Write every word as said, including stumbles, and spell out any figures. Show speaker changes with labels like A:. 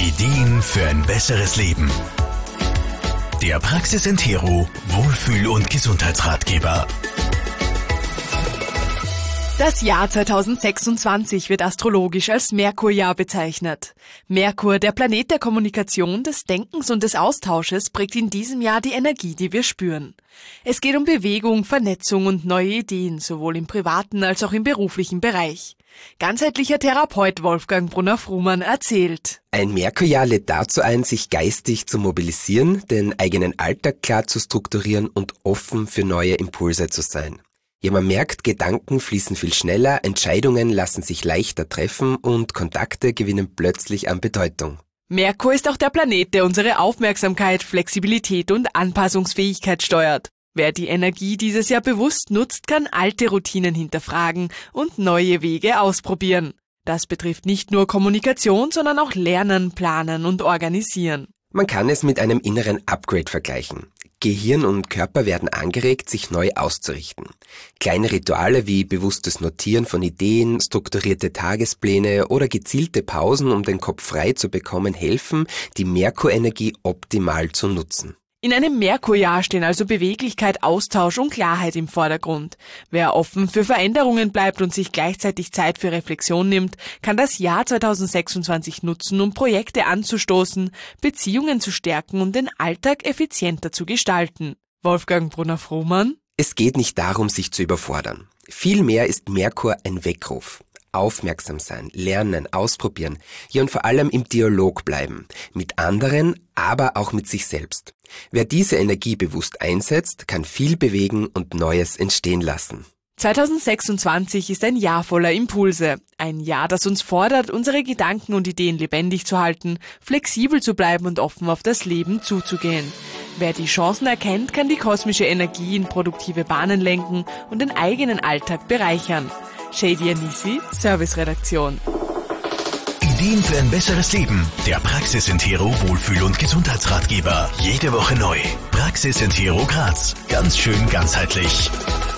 A: Ideen für ein besseres Leben. Der Praxis Entero Wohlfühl- und Gesundheitsratgeber.
B: Das Jahr zweitausendsechsundzwanzig wird astrologisch als Merkurjahr bezeichnet. Merkur, der Planet der Kommunikation, des Denkens und des Austausches, prägt in diesem Jahr die Energie, die wir spüren. Es geht um Bewegung, Vernetzung und neue Ideen, sowohl im privaten als auch im beruflichen Bereich. Ganzheitlicher Therapeut Wolfgang Brunner-Frumann erzählt.
C: Ein Merkurjahr lädt dazu ein, sich geistig zu mobilisieren, den eigenen Alltag klar zu strukturieren und offen für neue Impulse zu sein. Ja, man merkt, Gedanken fließen viel schneller, Entscheidungen lassen sich leichter treffen und Kontakte gewinnen plötzlich an Bedeutung.
B: Merkur ist auch der Planet, der unsere Aufmerksamkeit, Flexibilität und Anpassungsfähigkeit steuert. Wer die Energie dieses Jahr bewusst nutzt, kann alte Routinen hinterfragen und neue Wege ausprobieren. Das betrifft nicht nur Kommunikation, sondern auch Lernen, Planen und Organisieren.
C: Man kann es mit einem inneren Upgrade vergleichen. Gehirn und Körper werden angeregt, sich neu auszurichten. Kleine Rituale wie bewusstes Notieren von Ideen, strukturierte Tagespläne oder gezielte Pausen, um den Kopf frei zu bekommen, helfen, die Merkurenergie optimal zu nutzen.
B: In einem Merkurjahr stehen also Beweglichkeit, Austausch und Klarheit im Vordergrund. Wer offen für Veränderungen bleibt und sich gleichzeitig Zeit für Reflexion nimmt, kann das Jahr zweitausendsechsundzwanzig nutzen, um Projekte anzustoßen, Beziehungen zu stärken und den Alltag effizienter zu gestalten. Wolfgang Brunner-Frumann.
C: Es geht nicht darum, sich zu überfordern. Vielmehr ist Merkur ein Weckruf. Aufmerksam sein, lernen, ausprobieren, ja und vor allem im Dialog bleiben. Mit anderen, aber auch mit sich selbst. Wer diese Energie bewusst einsetzt, kann viel bewegen und Neues entstehen lassen.
B: zweitausendsechsundzwanzig ist ein Jahr voller Impulse. Ein Jahr, das uns fordert, unsere Gedanken und Ideen lebendig zu halten, flexibel zu bleiben und offen auf das Leben zuzugehen. Wer die Chancen erkennt, kann die kosmische Energie in produktive Bahnen lenken und den eigenen Alltag bereichern. Shady Anisi, Serviceredaktion.
A: Ideen für ein besseres Leben. Der Praxis Entero Wohlfühl- und Gesundheitsratgeber. Jede Woche neu. Praxis Entero Graz. Ganz schön ganzheitlich.